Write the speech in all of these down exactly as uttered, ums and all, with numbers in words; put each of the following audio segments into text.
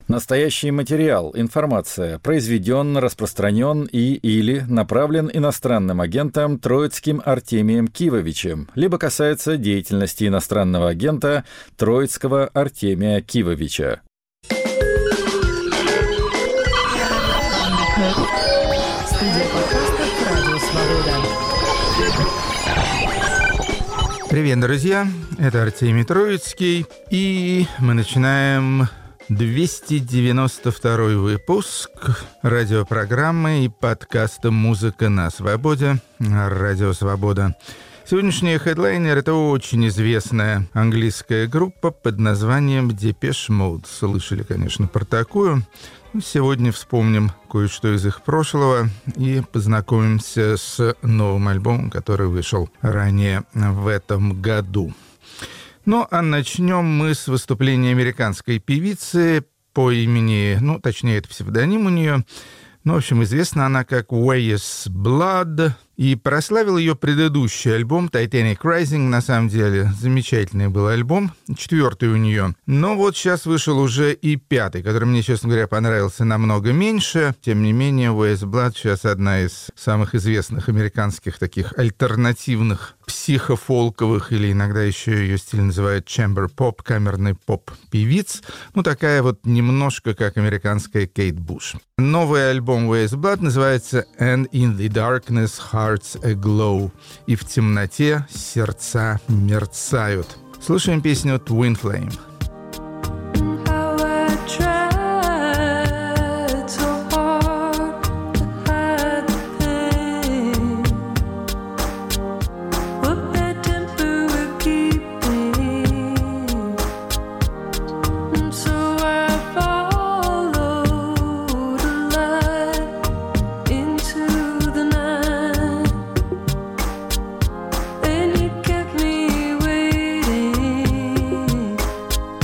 Настоящий материал, информация, произведен, распространен и или направлен иностранным агентом Троицким Артемием Кивовичем, либо касается деятельности иностранного агента Троицкого Артемия Кивовича. Студия подкастов «Радио Свобода». Привет, друзья! Это Артемий Троицкий, и мы начинаем двести девяносто второй выпуск радиопрограммы и подкаста «Музыка на свободе» «Радио Свобода». Сегодняшний хедлайнер — это очень известная английская группа под названием Depeche Mode. Слышали, конечно, про такую. Сегодня вспомним кое-что из их прошлого и познакомимся с новым альбомом, который вышел ранее в этом году. Ну, а начнем мы с выступления американской певицы по имени, ну, точнее, это псевдоним у нее. Ну, в общем, известна она как Weyes Blood, и прославил ее предыдущий альбом Titanic Rising, на самом деле, замечательный был альбом, четвертый у нее. Но вот сейчас вышел уже и пятый, который мне, честно говоря, понравился намного меньше. Тем не менее, Weyes Blood сейчас одна из самых известных американских таких альтернативных психофолковых, или иногда еще ее стиль называют chamber pop, камерный поп-певиц. Ну, такая вот немножко как американская Кейт Буш. Новый альбом Weyes Blood называется And in the Darkness Hearts Aglow. И в темноте сердца мерцают. Слушаем песню Twin Flame. Then you kept me waiting.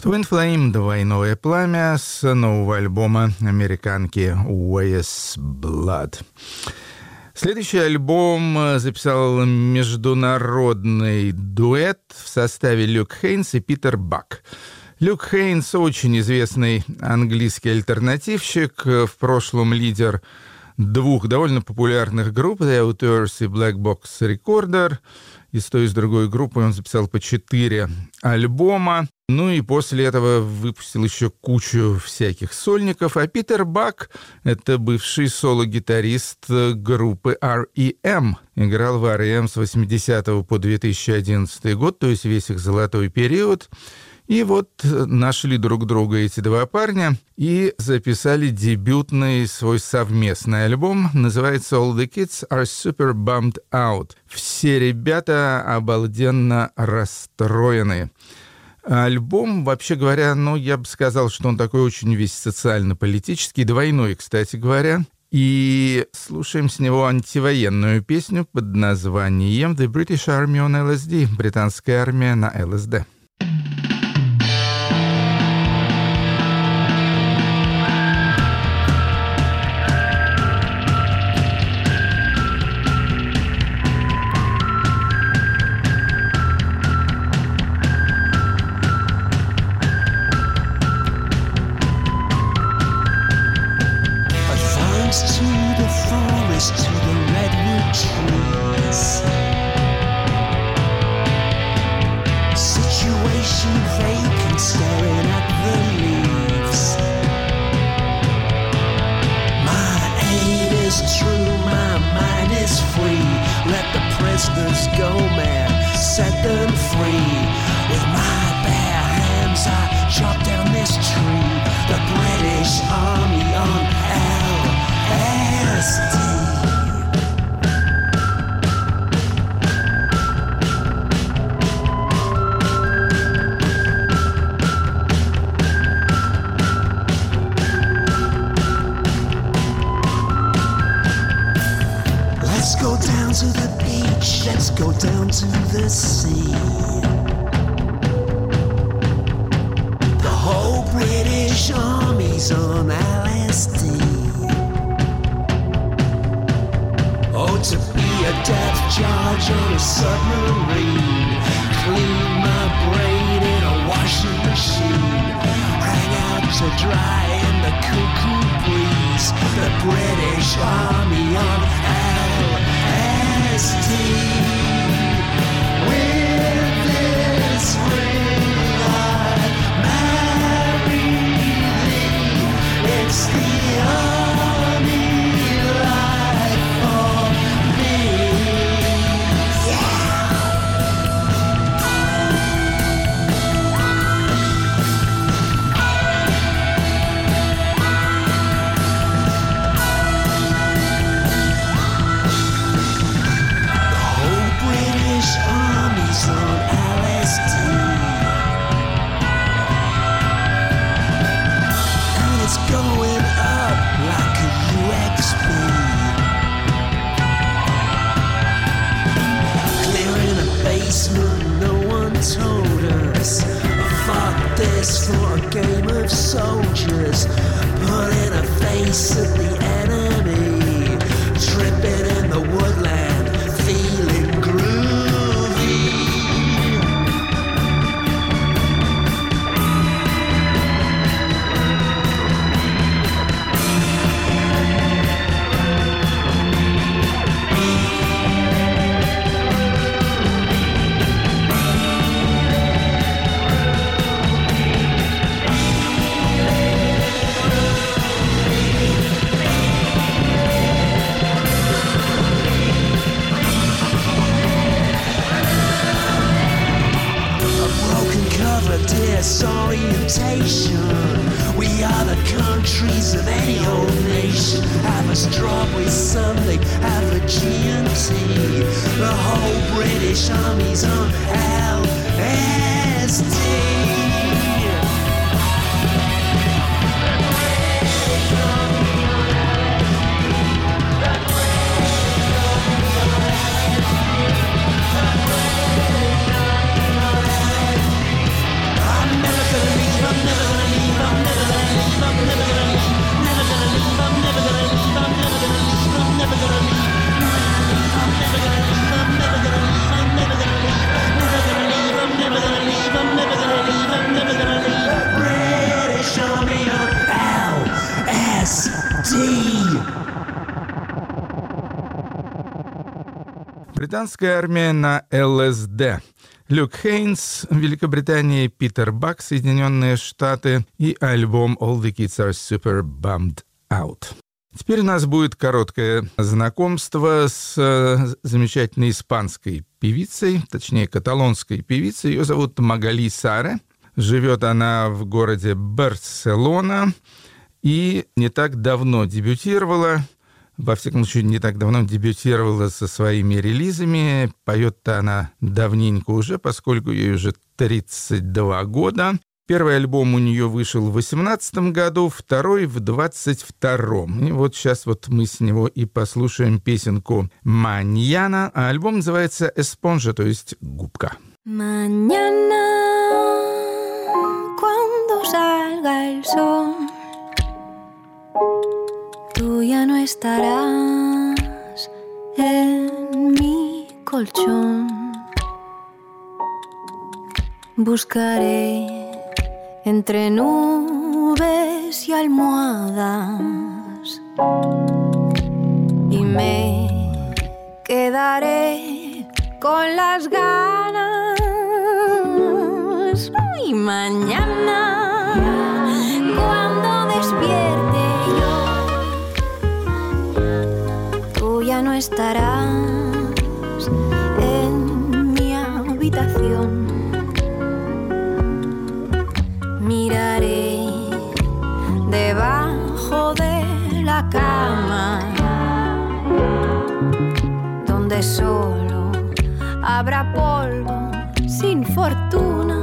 Twin Flame, двойное пламя, с нового альбома американки Weyes Blood. Следующий альбом записал международный дуэт в составе Люк Хейнс и Питер Бак. Люк Хейнс очень известный английский альтернативщик, в прошлом лидер двух довольно популярных групп The Outers и Black Box Recorder. И с той и с другой группой он записал по четыре альбома. Ну и после этого выпустил еще кучу всяких сольников. А Питер Бак — это бывший соло-гитарист группы ар и эм. Играл в ар и эм с восьмидесятого по две тысячи одиннадцатый год, то есть весь их золотой период. И вот нашли друг друга эти два парня и записали дебютный свой совместный альбом. Называется «All the Kids are Super Bummed Out». Все ребята обалденно расстроены. Альбом, вообще говоря, ну, я бы сказал, что он такой очень весь социально-политический, двойной, кстати говоря. И слушаем с него антивоенную песню под названием «The British Army on эл эс ди» — британская армия на эл эс ди. American Sea! Британская армия на эл эс дэ. Люк Хейнс, Великобритания, Питер Бак, Соединенные Штаты и альбом «All the Kids Are Super Bummed Out». Теперь у нас будет короткое знакомство с э, замечательной испанской певицей, точнее, каталонской певицей. Ее зовут Магали Саре. Живет она в городе Барселона и не так давно дебютировала. Во всяком случае, не так давно дебютировала со своими релизами. Поет-то она давненько уже, поскольку ей уже тридцать два года. Первый альбом у нее вышел в восемнадцатом году, второй в двадцать втором. И вот сейчас вот мы с него и послушаем песенку «Маньяна», а альбом называется «Эспонжа», то есть «Губка». Mañana, cuando salga el sol, tú ya no estarás en mi colchón. Buscaré entre nubes y almohadas y me quedaré con las ganas. Y mañana, cuando despierte yo, tú ya no estarás en mi habitación. Miraré debajo de la cama, donde solo habrá polvo sin fortuna.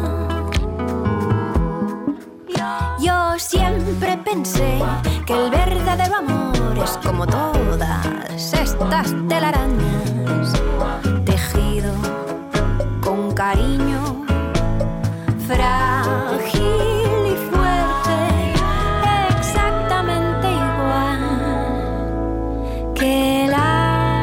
Yo siempre pensé que el verdadero amor es como todas estas telarañas, tejido con cariño, frágil y fuerte, exactamente igual que la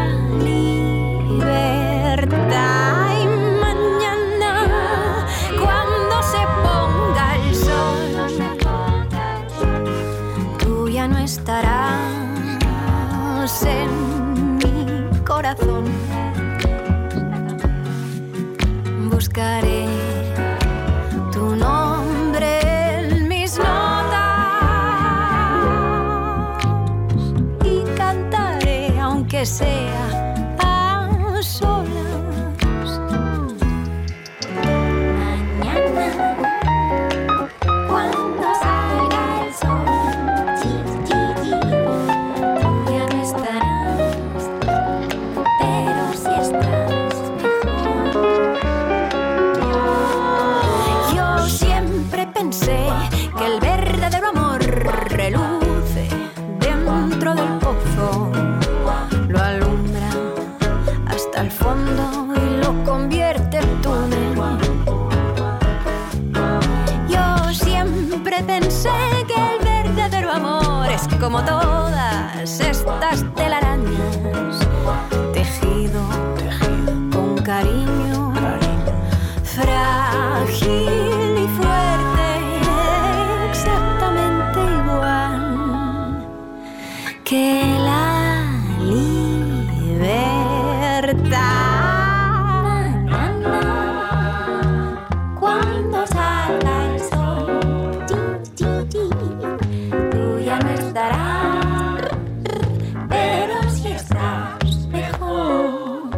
libertad. Y mañana, cuando se ponga el sol, tú ya no estarás en mi corazón. Buscaré tu nombre en mis notas y cantaré, aunque sea a solas. Mañana, cuando salga el sol, chi, chi, chi, tú ya no estarás, pero si estás mejor. Yo siempre pensé que el verdadero amor reluce dentro del pozo, lo alumbra hasta el fondo y lo convierte en túnel. Yo siempre pensé que el verdadero amor es como todas estas telarañas, tejido con cariño, frágil y fuerte, exactamente igual que la libertad. Cuando salga el sol, ti, ti, ti, tú ya no estarás, pero si estás mejor.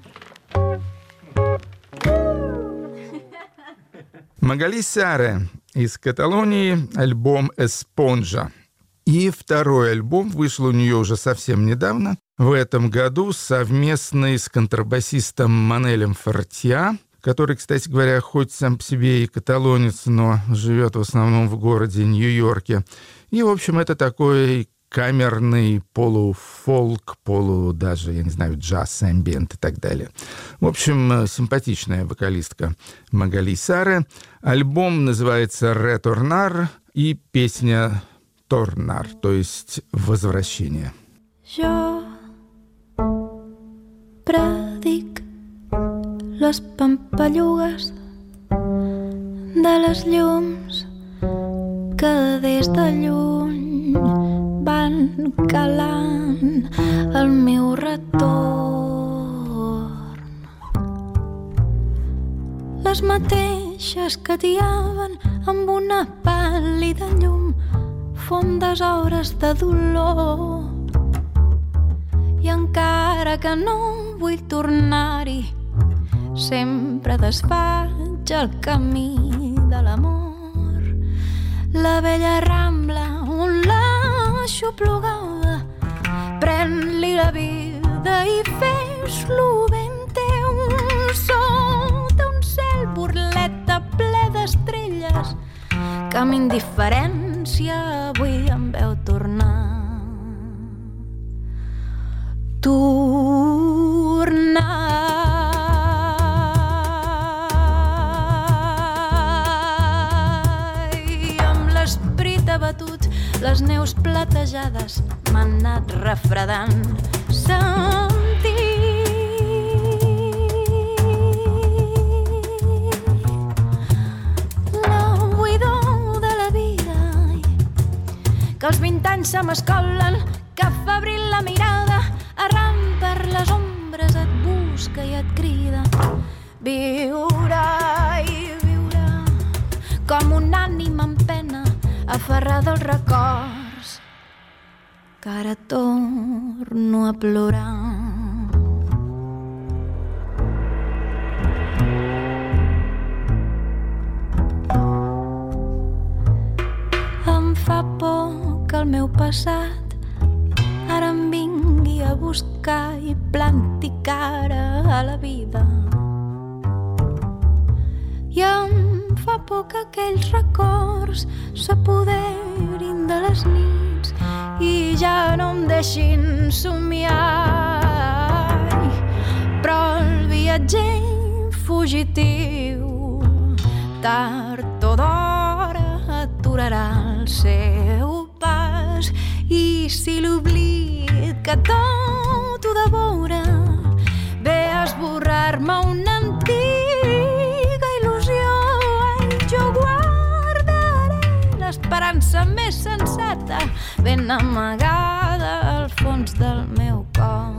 Магали Саре из Каталонии, альбом «Эспонжа». И второй альбом вышел у нее уже совсем недавно, в этом году, совместный с контрабасистом Манелем Фортиа, который, кстати говоря, хоть сам по себе и каталонец, но живет в основном в городе Нью-Йорке. И, в общем, это такой камерный полуфолк, полу даже, я не знаю, джаз, эмбиент и так далее. В общем, симпатичная вокалистка Магали Саре. Альбом называется «Реторнар» и песня «Торнар», то есть «Возвращение». Yo predic les pampallugues de les llums que des de lluny van van calant el meu retorn. Les mateixes que tiaven amb una pàl·lida llum fondes hores de dolor. I encara que no vull tornar-hi, sempre desfaig el camí de l'amor. La vella rambla on l'aixoplugava, pren-li la vida i fes-lo ben teu. Sota un cel burleta ple d'estrelles que amb indiferència avui em veu tornar. Tornar i amb l'esprit abatut les neus platejades m'han anat refredant. Sentir la buidor de la vida, que els vint anys se m'escolen, que febril la mirada arran per les ombres et busca i et crida. Viure i viure com un ànima en pena aferrada als records que ara torno a plorar. Em fa por que el meu passat ara em vingui a buscar i planti cara a la vida. I em fa por que aquells records s'apoderin de les nits i ja no em deixin somiar. Però el viatger fugitiu tard o d'hora aturarà el seu pas. I si l'oblit que tot ho devora ve a esborrar-me una antiga il·lusió, ai, jo guardaré l'esperança més sensata ben amagada al fons del meu cor.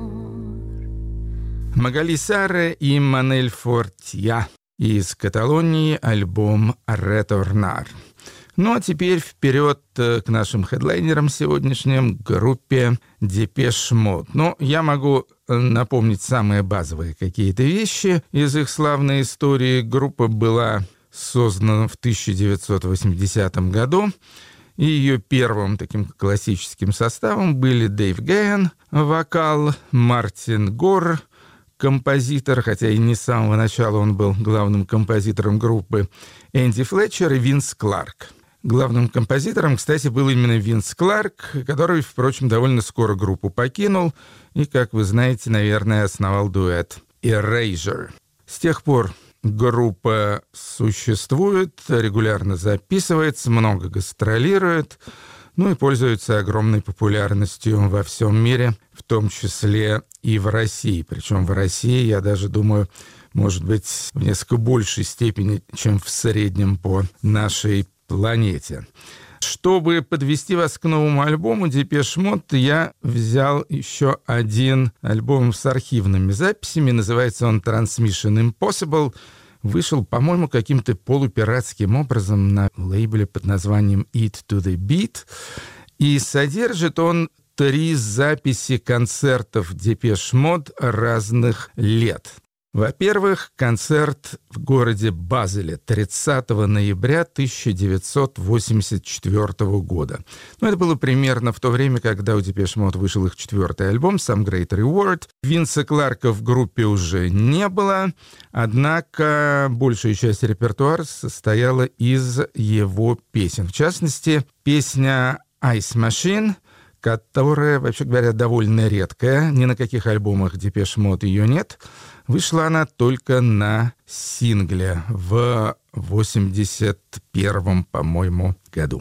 Магали Сара и Манель Фортья из Каталонии, альбом «Retornar». Ну а теперь вперед к нашим хедлайнерам сегодняшним, группе Depeche Mode. Но я могу напомнить самые базовые какие-то вещи из их славной истории. Группа была создана в тысяча девятьсот восьмидесятом году. И ее первым таким классическим составом были Дэйв Гэйн, вокал, Мартин Гор, композитор, хотя и не с самого начала он был главным композитором группы, Энди Флетчер и Винс Кларк. Главным композитором, кстати, был именно Винс Кларк, который, впрочем, довольно скоро группу покинул и, как вы знаете, наверное, основал дуэт Erasure. С тех пор группа существует, регулярно записывается, много гастролирует, ну и пользуется огромной популярностью во всем мире, в том числе и в России. Причем в России, я даже думаю, может быть, в несколько большей степени, чем в среднем по нашей планете. Чтобы подвести вас к новому альбому Depeche Mode, я взял еще один альбом с архивными записями. Называется он Transmission Impossible. Вышел, по-моему, каким-то полупиратским образом на лейбле под названием Eat to the Beat. И содержит он три записи концертов Depeche Mode разных лет. Во-первых, концерт в городе Базеле тридцатого ноября тысяча девятьсот восемьдесят четвёртого года. Ну, это было примерно в то время, когда у Depeche Mode вышел их четвертый альбом «Some Great Reward». Винса Кларка в группе уже не было, однако большая часть репертуара состояла из его песен. В частности, песня «Ice Machine», которая, вообще говоря, довольно редкая. Ни на каких альбомах Depeche Mode ее нет. Вышла она только на сингле в восемьдесят первом, по-моему, году.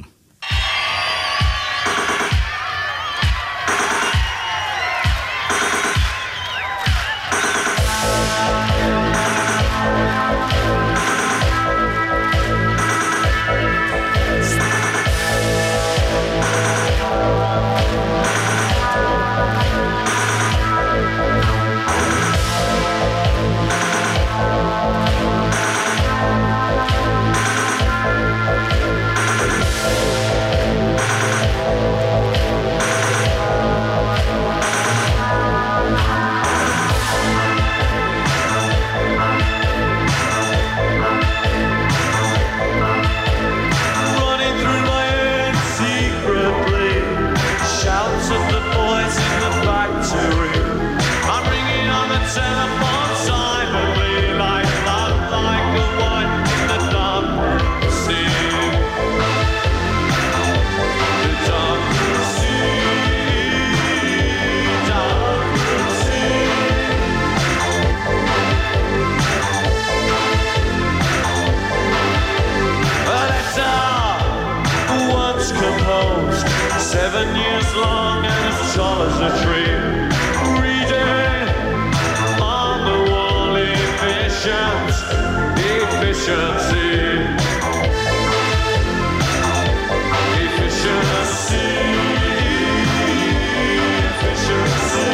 seven years long and as tall as a tree. Reading on the wall efficient, efficiency. Efficiency. Efficiency.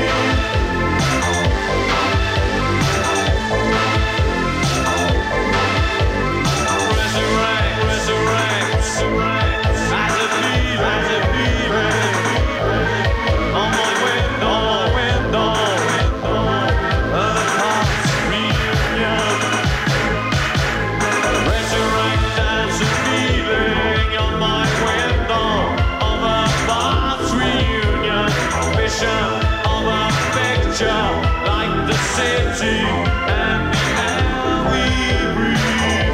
Resurrect, resurrect, as a feeling, as a feeling. On my window, on my window, of the past reunion. Resurrect as a feeling on my window of a past reunion. Vision of a picture like the city and the air we breathe.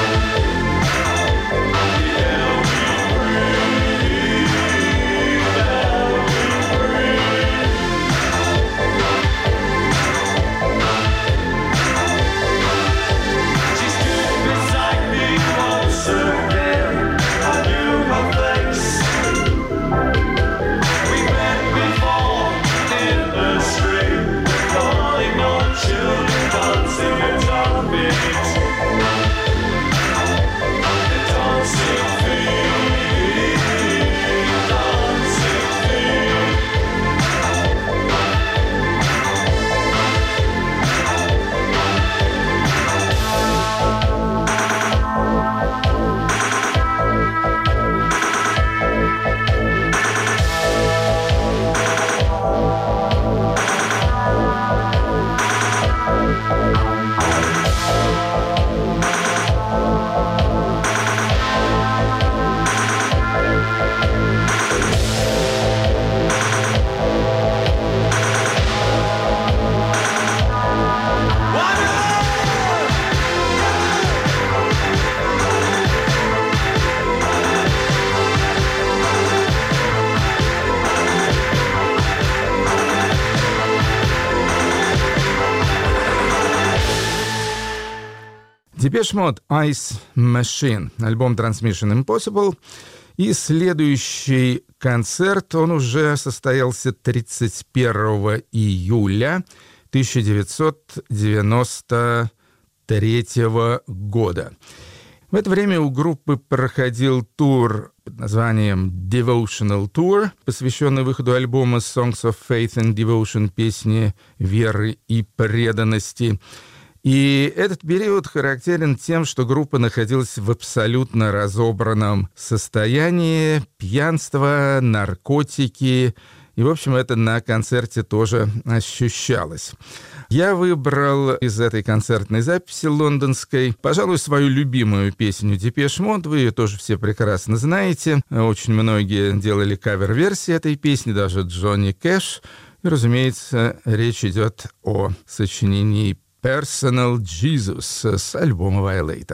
The air we breathe. The air we breathe. She stood beside me once again. I knew her face. We met before in the street, calling on children dancing in our beat. The dancing feet, dancing feet. Депеш Мод Ice Machine, альбом Transmission Impossible. И следующий концерт, он уже состоялся тридцать первого июля тысяча девятьсот девяносто третьего года. В это время у группы проходил тур под названием Devotional Tour, посвященный выходу альбома Songs of Faith and Devotion, песни веры и преданности. И этот период характерен тем, что группа находилась в абсолютно разобранном состоянии, пьянство, наркотики. И, в общем, это на концерте тоже ощущалось. Я выбрал из этой концертной записи лондонской, пожалуй, свою любимую песню Депеш Мод. Вы ее тоже все прекрасно знаете. Очень многие делали кавер-версии этой песни, даже Джонни Кэш. И, разумеется, речь идет о сочинении Personal Jesus с альбома Violator.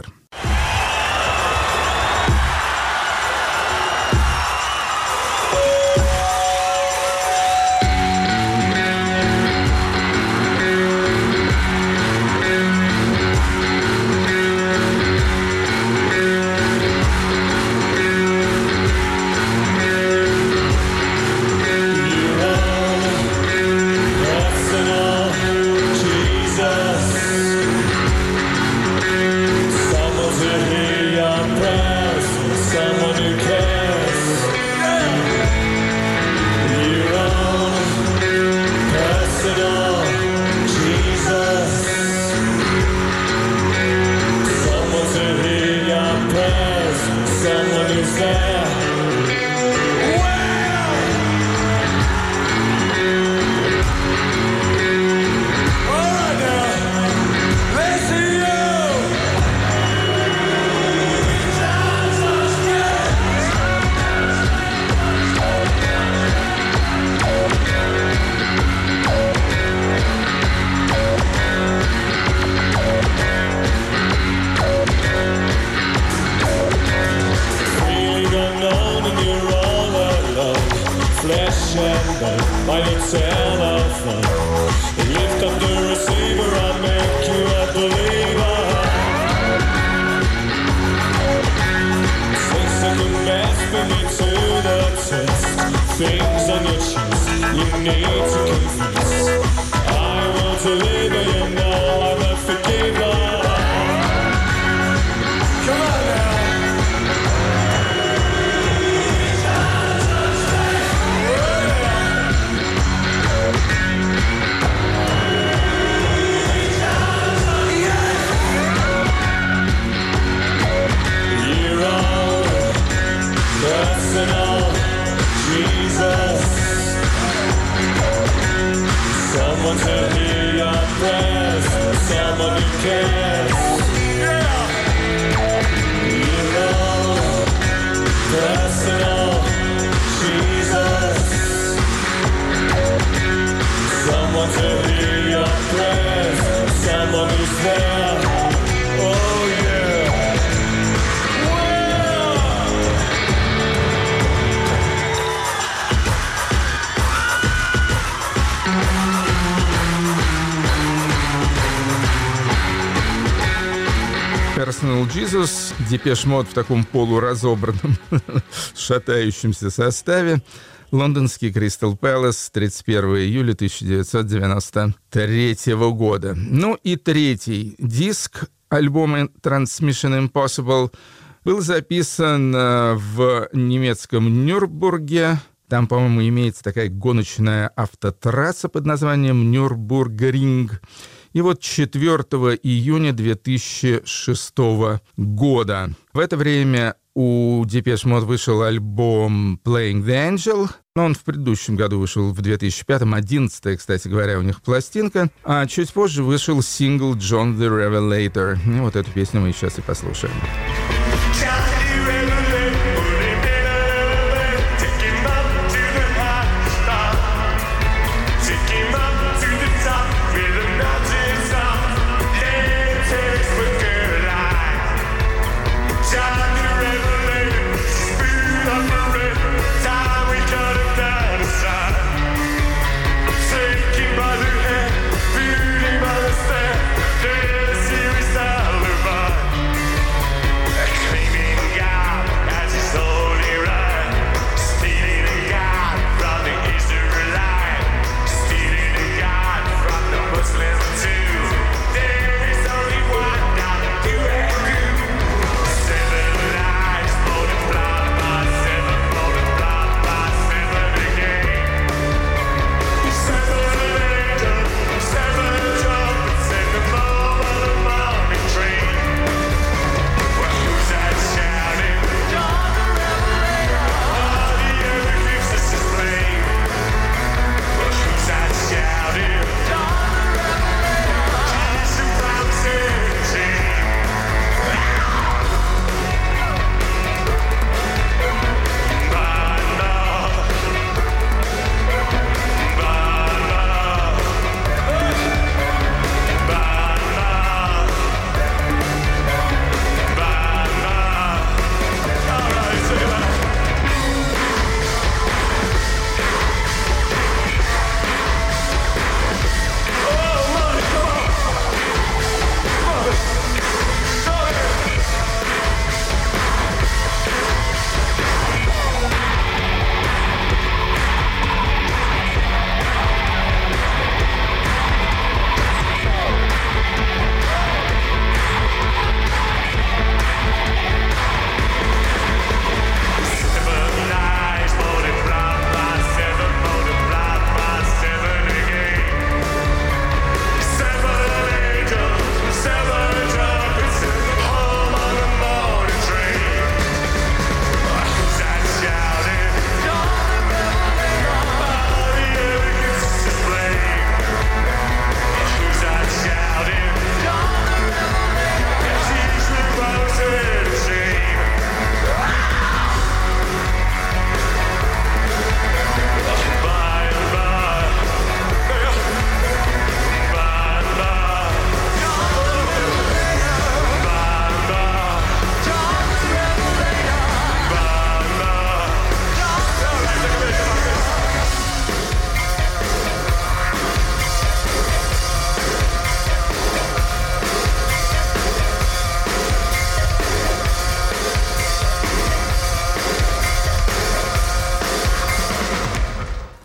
by your telephone. Lift up the receiver, I'll make you a believer. Six second best, bring me to the taste, things on your cheeks, you need to confess. I want to live and you know I'm a forgiver. Come on now. Personal Jesus, someone to hear your prayers, someone who cares. Yeah. You know, personal Jesus, someone to hear your prayers, someone who's there. Oh yeah. Personal Jesus, Депеш Мод в таком полуразобранном, шатающемся составе. Лондонский Кристал Пэлас, тридцать первого июля тысяча девятьсот девяносто третьего года. Ну и третий диск альбома Transmission Impossible был записан в немецком Нюрнбурге. Там, по-моему, имеется такая гоночная автотрасса под названием Нюрнбургринг. И вот четвёртого июня две тысячи шестого года. В это время у Депеш Мод вышел альбом Playing the Angel. Он в предыдущем году вышел в две тысячи пятом, одиннадцатая, кстати говоря, у них пластинка. А чуть позже вышел сингл John the Revelator. И вот эту песню мы сейчас и послушаем. By the step, there's a serious alibi.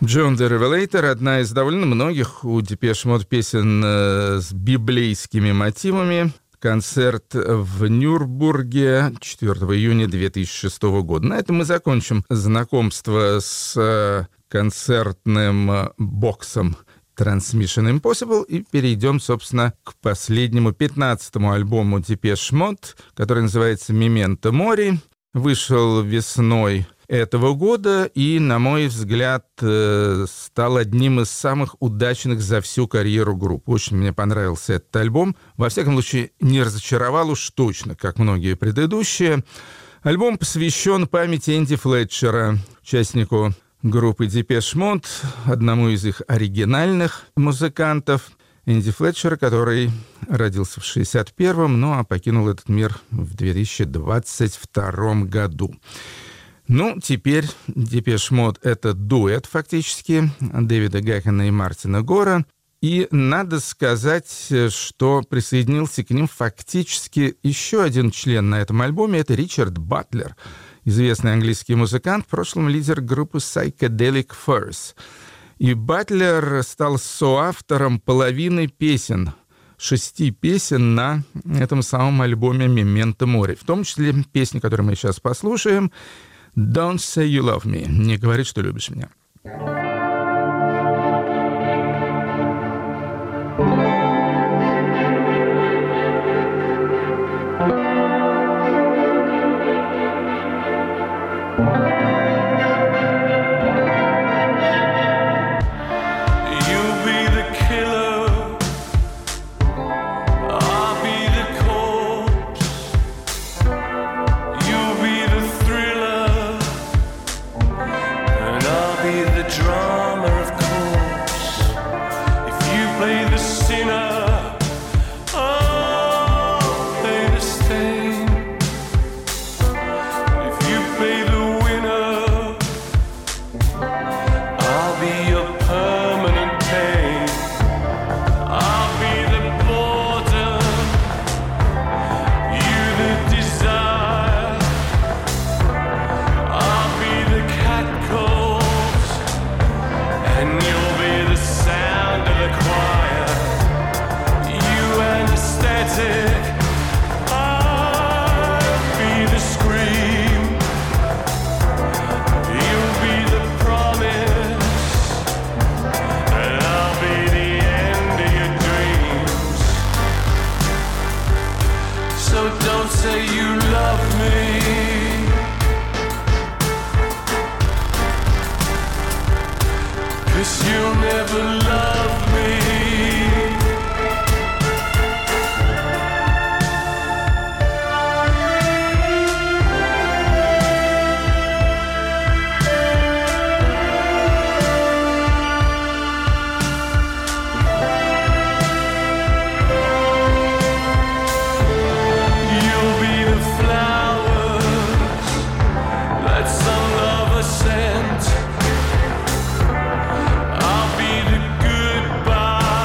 John the Revelator — одна из довольно многих у Depeche Mode песен э, с библейскими мотивами. Концерт в Нюрнбурге четвёртого июня две тысячи шестого года. На этом мы закончим знакомство с э, концертным боксом Transmission Impossible и перейдем, собственно, к последнему, пятнадцатому альбому Depeche Mode, который называется «Memento Mori». Вышел весной этого года и, на мой взгляд, стал одним из самых удачных за всю карьеру группы. Очень мне понравился этот альбом. Во всяком случае, не разочаровал уж точно, как многие предыдущие. Альбом посвящен памяти Энди Флетчера, участнику группы Depeche Mode, одному из их оригинальных музыкантов. Энди Флетчера, который родился в шестьдесят первом, ну а покинул этот мир в две тысячи двадцать втором году. Ну, теперь Depeche Mode — это дуэт фактически Дэвида Гакена и Мартина Гора. И надо сказать, что присоединился к ним фактически еще один член на этом альбоме — это Ричард Батлер, известный английский музыкант, в прошлом лидер группы Psychedelic Furs. И Батлер стал соавтором половины песен, шести песен на этом самом альбоме «Memento Mori», в том числе песни, которую мы сейчас послушаем, «Don't Say You Love Me», «Не говори, что любишь меня». I'll be the goodbye.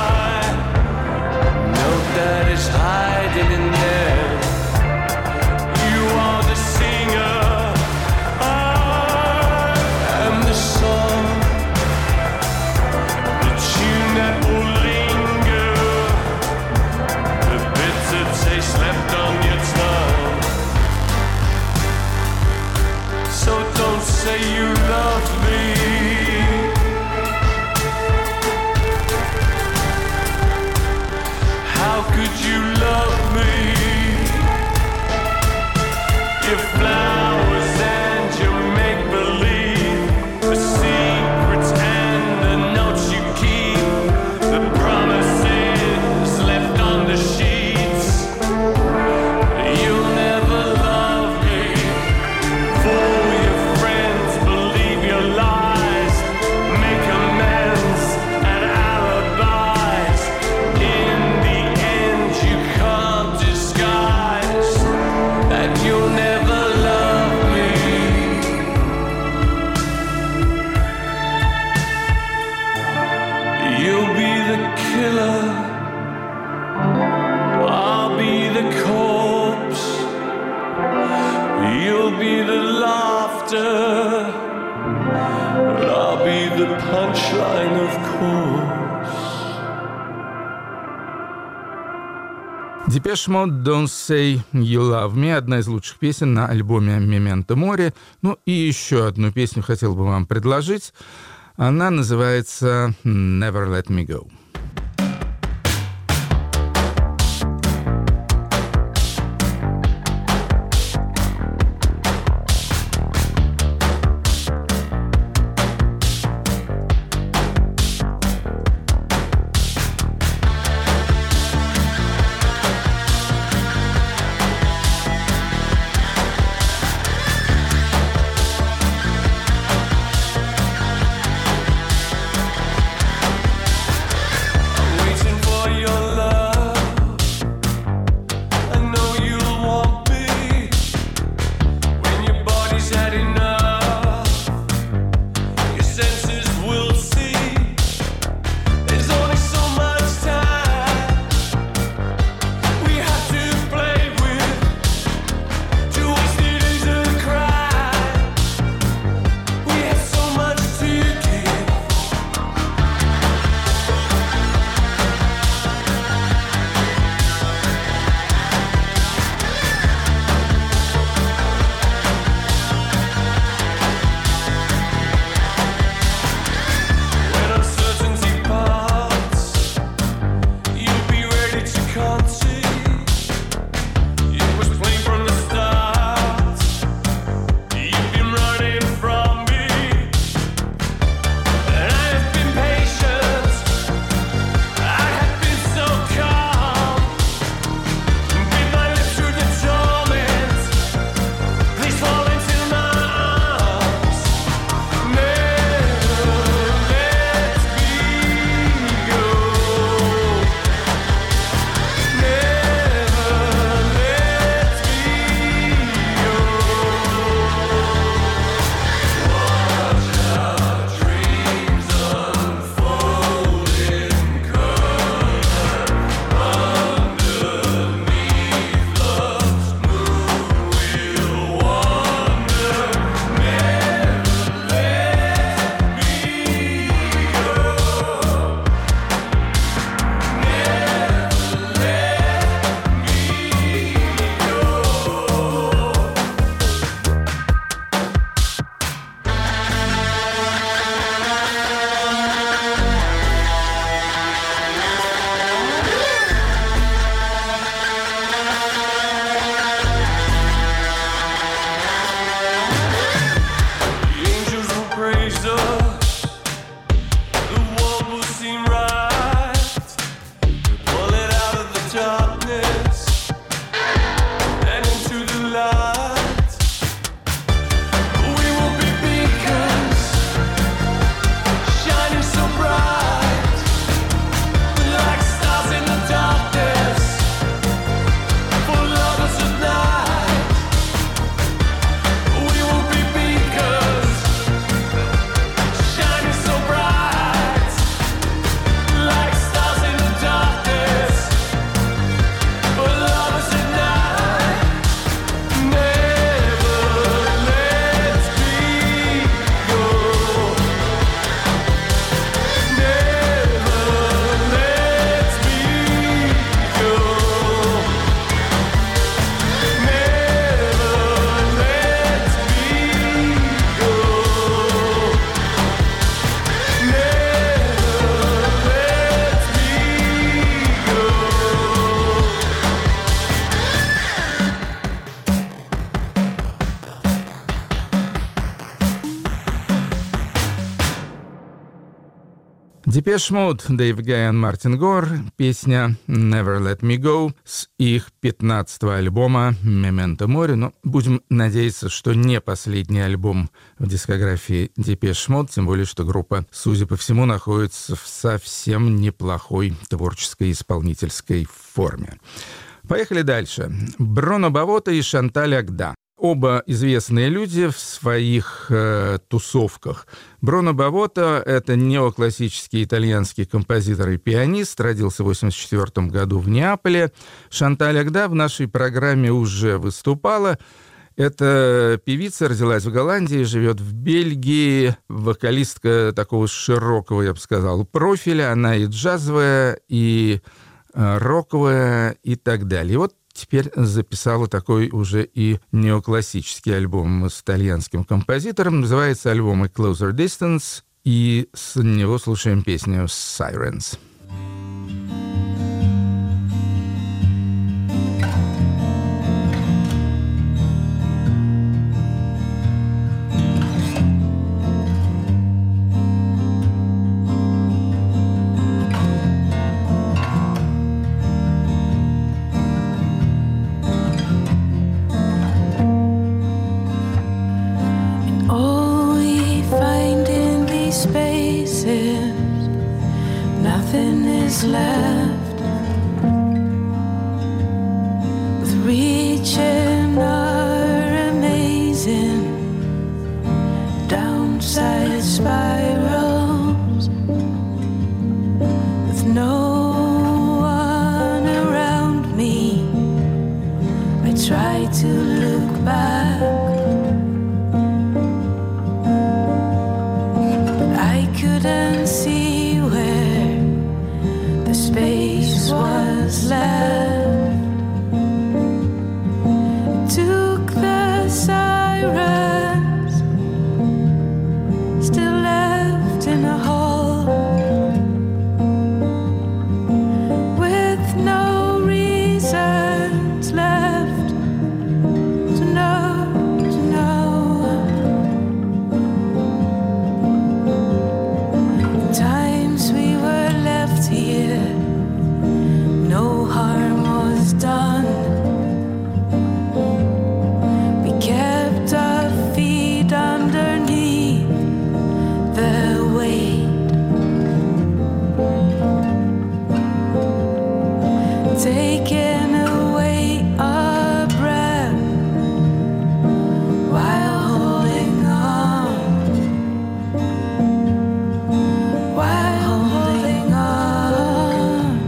the punchline, of course. Depeche Mode «Don't Say You Love Me» — одна из лучших песен на альбоме «Memento Mori». Ну и еще одну песню хотел бы вам предложить. Она называется «Never Let Me Go». Depeche Mode, Дэйв Гайан, Мартин Гор, песня «Never Let Me Go» с их пятнадцатого альбома «Memento Mori». Но будем надеяться, что не последний альбом в дискографии Depeche Mode, тем более, что группа, судя по всему, находится в совсем неплохой творческой исполнительской форме. Поехали дальше. Бруно Бавотта и Шанталь Агда. Оба известные люди в своих э, тусовках. Бруно Бавотта — это неоклассический итальянский композитор и пианист, родился в восемьдесят четвёртом году в Неаполе. Шанталь Агда в нашей программе уже выступала, Эта певица родилась в Голландии, живет в Бельгии, вокалистка такого широкого, я бы сказал, профиля. Она и джазовая, и роковая, и так далее. И вот теперь записала такой уже и неоклассический альбом с итальянским композитором. Называется альбом «A Closer Distance», и с него слушаем песню «Sirens». Left with reaching our amazing downside spirals, with no one around me. I try to look back, but I couldn't see where the space was left. Took the sirens, still left in a hole, with no reasons left to know, to know. In times we were left here, no harm was done. We kept our feet underneath the weight, taking away our breath while holding on, while holding on.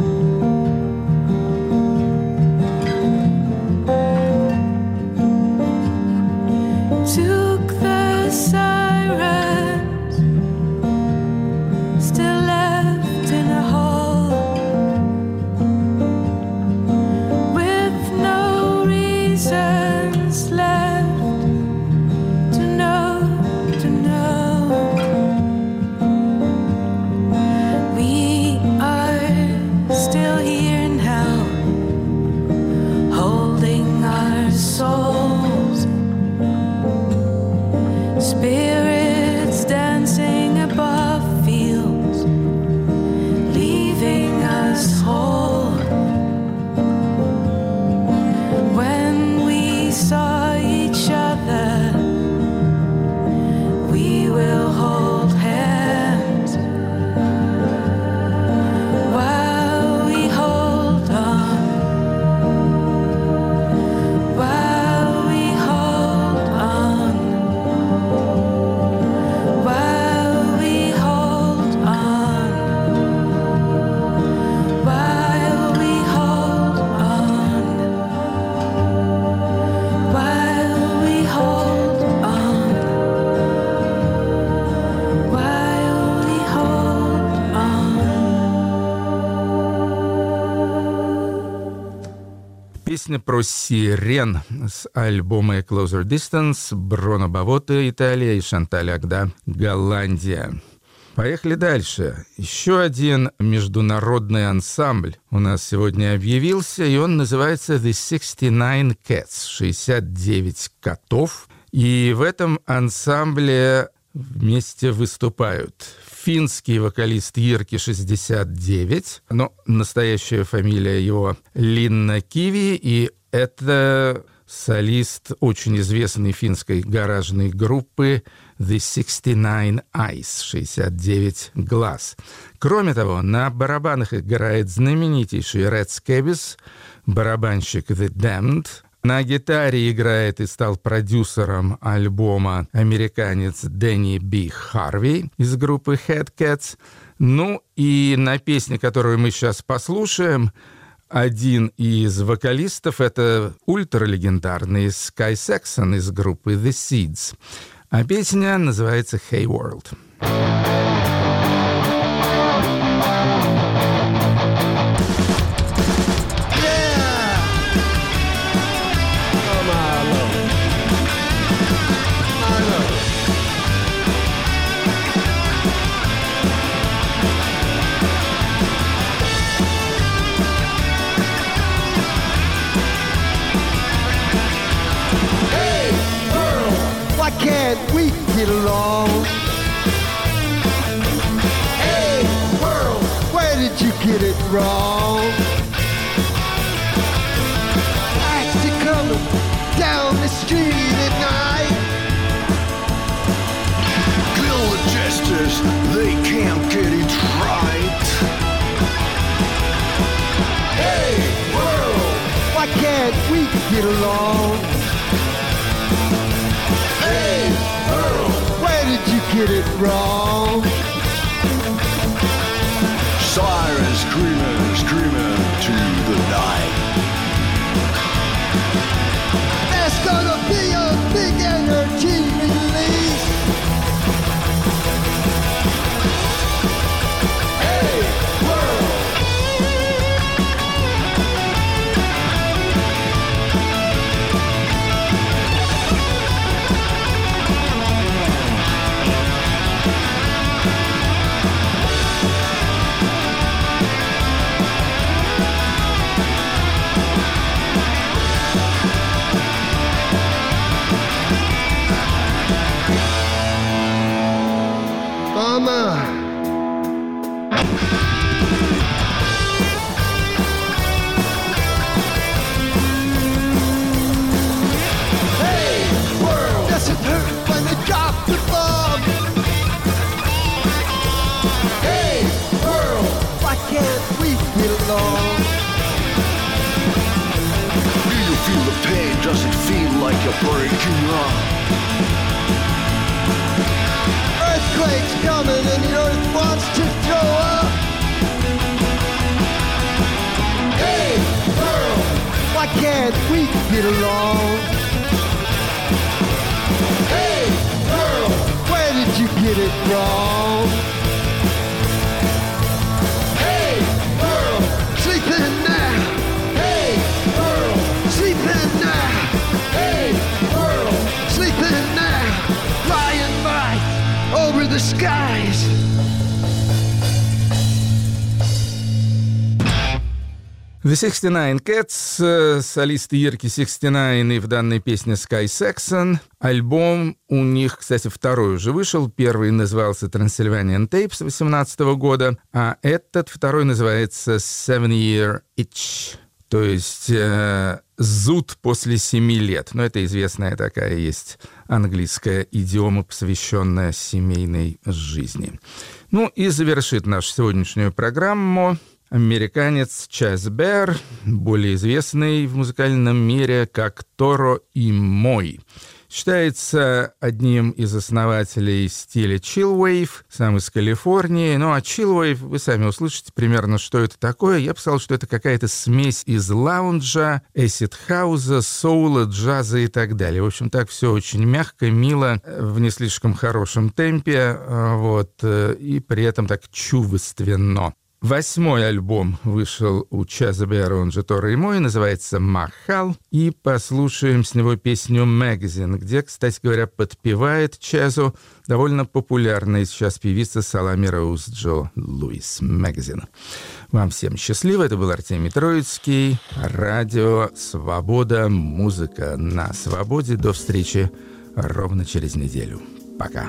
Took the sirens, still left in a hole, with no reasons left to know, to know. We are still here now, holding our souls, spirits dancing above fields, leaving us whole. When we saw each other, we will hold hands while we hold on, while we hold on, while we hold on, while we hold on, while we hold on, while we hold on. Песня про сирен с альбома «A Closer Distance», Бруно Бавотто, Италия, и Шанталь Агда, Голландия. Поехали дальше. Еще один международный ансамбль у нас сегодня объявился, и он называется «The шестьдесят девять Cats», шестьдесят девять котов. И в этом ансамбле вместе выступают финский вокалист Ирки шестьдесят девять, но настоящая фамилия его Линна Киви, и это солист очень известной финской гаражной группы The шестьдесят девять Eyes, шестьдесят девять глаз. Кроме того, на барабанах играет знаменитейший Ред Скебис, барабанщик The Damned. На гитаре играет и стал продюсером альбома американец Дэнни Би Харви из группы Head Cats. Ну и на песне, которую мы сейчас послушаем, один из вокалистов — это ультралегендарный Скай Саксон из группы The Seeds. А песня называется «Hey World». Can't we get along? Hey, world, where did you get it wrong? I see coming down the street at night. Guerrilla jesters, they can't get it right. Hey, world, why can't we get along? Hey, Earl, where did you get it wrong? Sirens screaming, screaming to the night. There's gonna be a big energy release. Hey, Earl. Mama. Hey, world, does it hurt when they drop the bomb? Hey, world, why can't we get along? Do you feel the pain? Does it feel like you're breaking up? Earthquake's coming and the earth wants to throw up. Hey, world, why can't we get along? Hey, world, where did you get it wrong? Hey, world, sleeping now. Hey, world, sleeping now. Hey, world, sleeping now. Flying by over the skies. The sixty-nine Cats, солисты Ирки шестьдесят девять и в данной песне Скай Саксон. Альбом у них, кстати, второй уже вышел. Первый назывался Transylvanian Tapes восемнадцатого года, а этот второй называется Seven Year Itch, то есть э, зуд после семи лет. Но это известная такая есть английская идиома, посвященная семейной жизни. Ну и завершит нашу сегодняшнюю программу американец Чаз Бэр, более известный в музыкальном мире как Торо и Мой. Считается одним из основателей стиля Chillwave, сам из Калифорнии. Ну а Chillwave, вы сами услышите примерно, что это такое. Я писал, что это какая-то смесь из лаунжа, эсид-хауза, соула, джаза и так далее. В общем, так все очень мягко, мило, в не слишком хорошем темпе, вот, и при этом так чувственно. Восьмой альбом вышел у Чаза Бэра, он же Торо и Мой, называется «Махал». И послушаем с него песню «Magazine», где, кстати говоря, подпевает Чазу довольно популярная сейчас певица Салами Роуз Джо Луис. «Magazine». Вам всем счастливо. Это был Артемий Троицкий. Радио «Свобода». Музыка на свободе. До встречи ровно через неделю. Пока.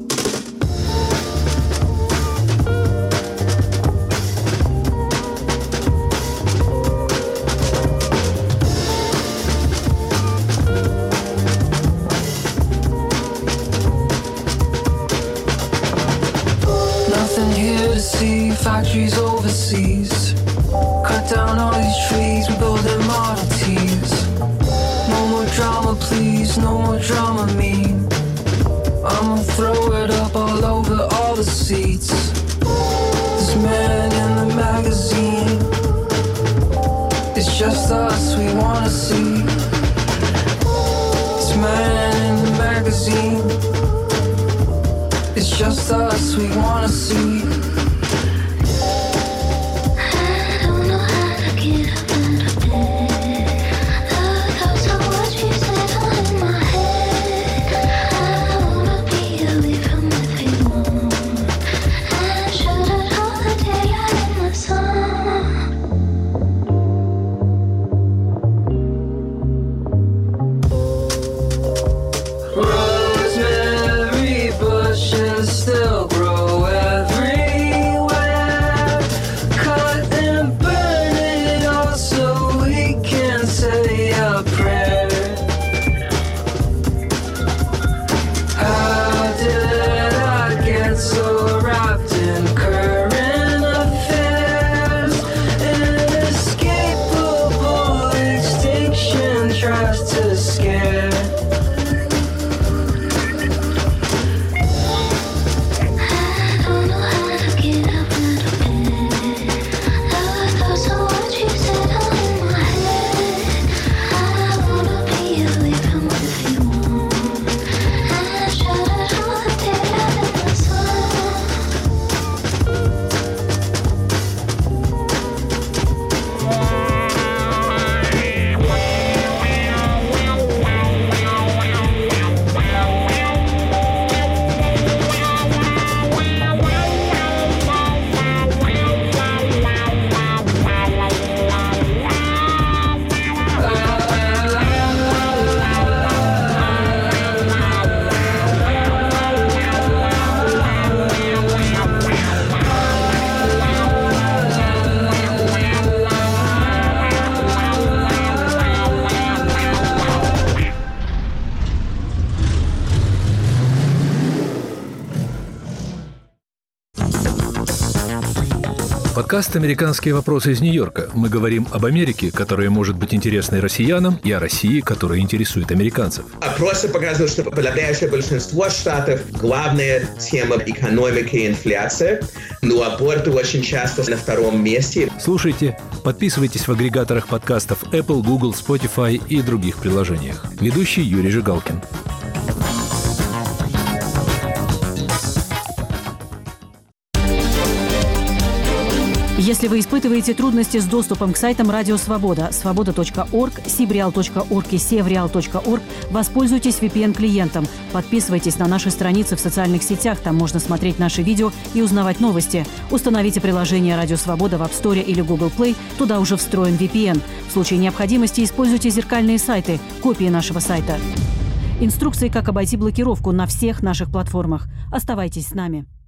Factories overseas, cut down all these trees, we build them Model Ts. No more drama, please, no more drama, me. I'ma throw it up all over all the seats. This man in the magazine things we wanna see. Rosemary bushes still grow everywhere. Cut and burn it all so we can say a prayer. How did I get so wrapped in current affairs? Inescapable extinction tries to scare. Подкаст «Американские вопросы» из Нью-Йорка. Мы говорим об Америке, которая может быть интересной россиянам, и о России, которая интересует американцев. Опросы показывают, что подавляющее большинство штатов главная тема экономики и инфляция, но аборты очень часто на втором месте. Слушайте, подписывайтесь в агрегаторах подкастов Apple, Google, Spotify и других приложениях. Ведущий Юрий Жигалкин. Если вы испытываете трудности с доступом к сайтам Радио Свобода, свобода точка орг, сибреал точка орг и севреал точка орг, воспользуйтесь ви пи эн-клиентом. Подписывайтесь на наши страницы в социальных сетях, там можно смотреть наши видео и узнавать новости. Установите приложение Радио Свобода в App Store или Google Play, туда уже встроен ви пи эн. В случае необходимости используйте зеркальные сайты, копии нашего сайта. Инструкции, как обойти блокировку на всех наших платформах. Оставайтесь с нами.